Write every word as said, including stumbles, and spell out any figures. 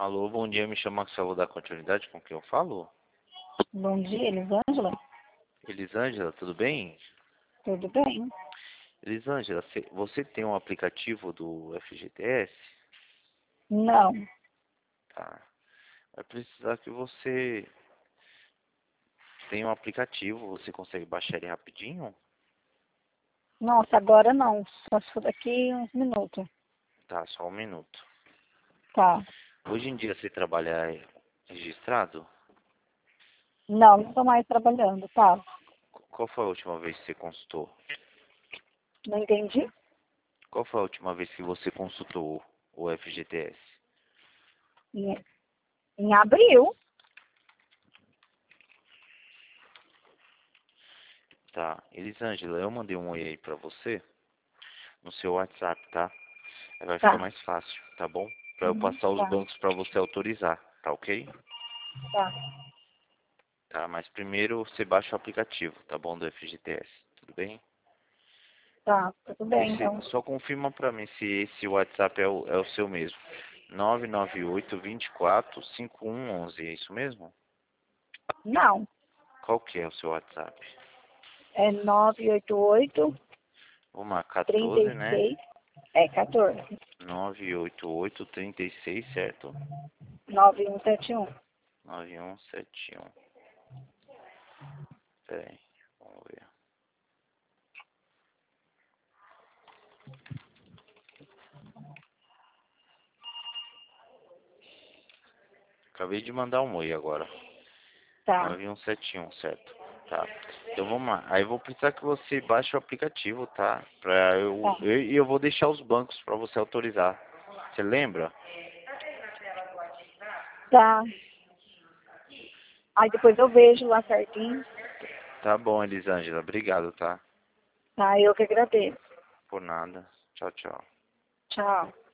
Alô, bom dia, me chama Marcelo, da continuidade com quem eu falo? Bom dia, Elisângela. Elisângela, tudo bem? Tudo bem? Elisângela, cê- você tem um aplicativo do F G T S? Não. Tá. Vai precisar que você tenha um aplicativo, você consegue baixar ele rapidinho? Nossa, agora não. Só se for daqui uns minutos. Tá, só um minuto. Tá. Hoje em dia você trabalha registrado? Não, não estou mais trabalhando, tá? Qu- Qual foi a última vez que você consultou? Não entendi? Qual foi a última vez que você consultou o F G T S? Em, em abril. Tá. Elisângela, eu mandei um oi aí pra você no seu WhatsApp, tá? Aí vai ficar Tá. mais fácil, tá bom? Pra eu Uhum, passar os tá. bancos pra você autorizar, tá ok? Tá. Tá, mas primeiro você baixa o aplicativo, tá bom, do F G T S, tudo bem? Tá. Tudo bem, Esse, então. só confirma pra mim se esse WhatsApp é o, é o seu mesmo. nove nove oito, vinte e quatro, cinquenta e um onze, é isso mesmo? Não. Qual que é o seu WhatsApp? É nove oito oito, Vamos lá, trinta quatorze, e né? seis. É, quatorze. nove oito oito, trinta e seis, certo? nove um sete um. nove um sete um. Pera aí, vamos ver. Acabei de mandar um oi agora. Tá. nove um sete um, certo? Tá. Então vamos lá. Aí eu vou precisar que você baixe o aplicativo, tá? Pra eu, Tá. eu, e eu vou deixar os bancos pra você autorizar. Você lembra? Tá. Aí depois eu vejo lá certinho. Tá bom, Elisângela. Obrigado, tá? Tá, eu que agradeço. Por nada. Tchau, tchau. Tchau.